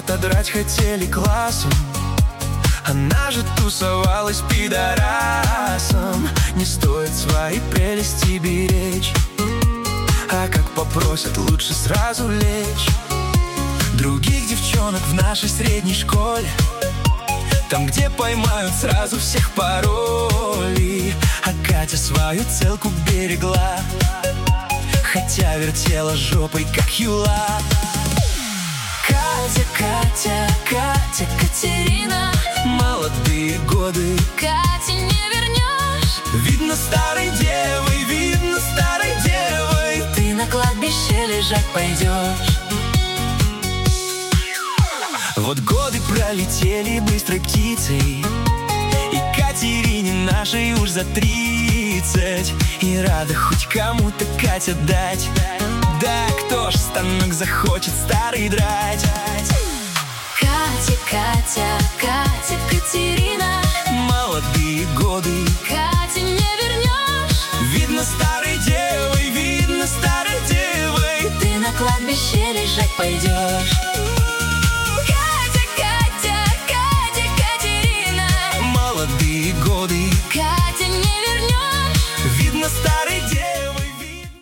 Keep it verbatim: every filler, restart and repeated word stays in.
отодрать хотели классом. Она же тусовалась пидорасом. Не стоит свои прелести беречь, а как попросят, лучше сразу лечь. Других девчонок в нашей средней школе, там, где поймают, сразу всех пароли. А Катя свою целку берегла, хотя вертела жопой, как юла. Катя, Катя, Катя, Катерина. Молодые годы Кате не вернешь. Видно старой девой, видно старой девой. Ты на кладбище лежать пойдешь. Вот годы пролетели быстрой птицей, и Катерине нашей уж за тридцать. И рада хоть кому-то Катя дать. Да кто ж станок захочет старый драть? Катя, Катя, Катя, Катерина. Молодые годы Кате не вернешь. видно старой девой, видно старой девой. Ты на кладбище лежать пойдешь.